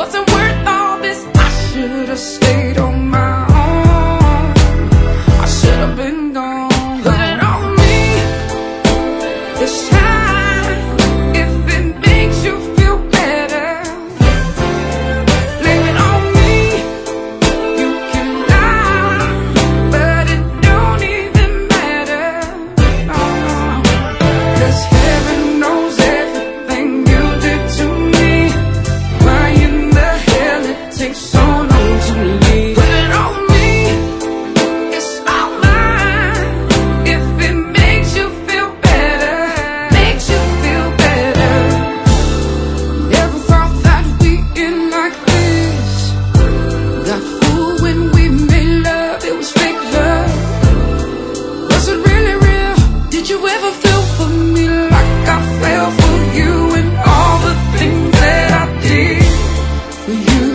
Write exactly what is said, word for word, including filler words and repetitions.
wasn't worth all this. I should have stayed on my own. I should have been gone. Put it on me this time, if it makes you feel better. Blame it on me. You can lie, but it don't even matter. No, no. 'Cause heaven knows everything you did to me. Why in the hell it takes so long to leave? Put it on me, it's all mine. If it makes you feel better, makes you feel better. Never thought that we'd end like this. Got fooled when we made love, it was fake love. Was it really real? Did you ever feel for me like I fell for you, and all the things that I did for you?